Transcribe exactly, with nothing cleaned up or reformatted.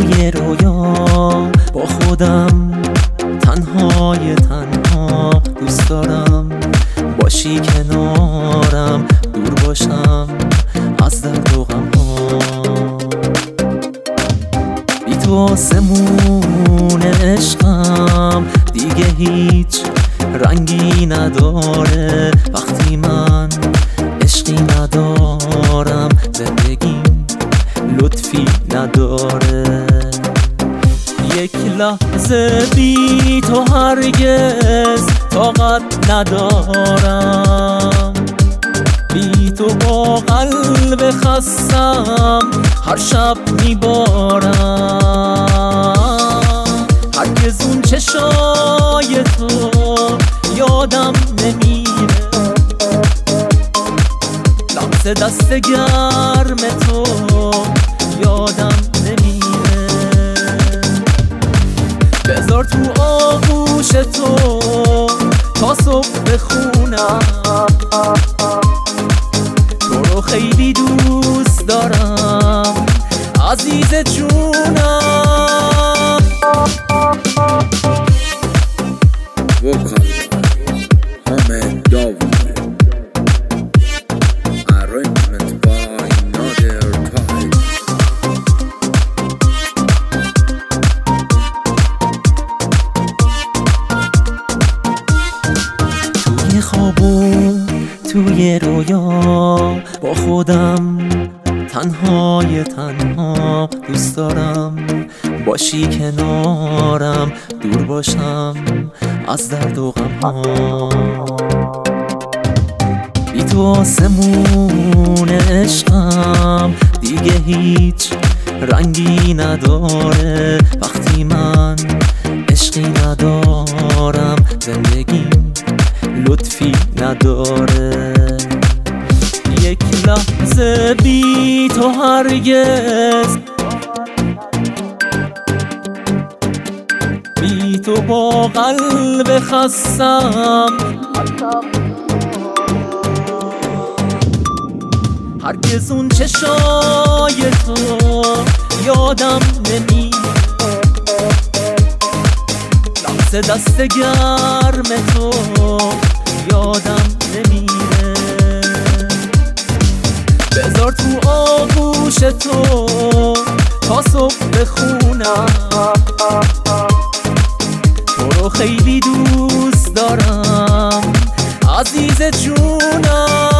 توی رویا با خودم تنهای تنها دوست دارم باشی کنارم، دور باشم از درد و غم ها. بی تو آسمون عشقم دیگه هیچ رنگی نداره. وقتی من عشقی ندارم زندگیم لطفی نداره. یک لحظه بی تو هرگز طاقت ندارم. بی تو با قلب خستم هر شب میبارم. هرگز اون چشای تو یادم نمیره، لمس دست گرم تو یادم نمیره. بذار تو آغوش تو تا صبح بخونم، تو رو خیلی دوست دارم عزیز جونم. وکال حامد داوود، arrangement by Nader Tahir. توی خواب و توی رویا با خودم تنهای تنها دوست دارم باشی کنارم، دور باشم از درد و غم ها. بی تو آسمون عشقم دیگه هیچ رنگی نداره. وقتی من عشقی ندارم زندگیم لطفی نداره. یک لحظه بی تو هرگز، بی تو با قلب خستم هرگز اون چشای تو یادم نمیره، لمس دست گرم تو یادم نمیره. بذار تو آغوش تو تا صبح بخونم، تو رو خیلی دوست دارم عزیز جونم.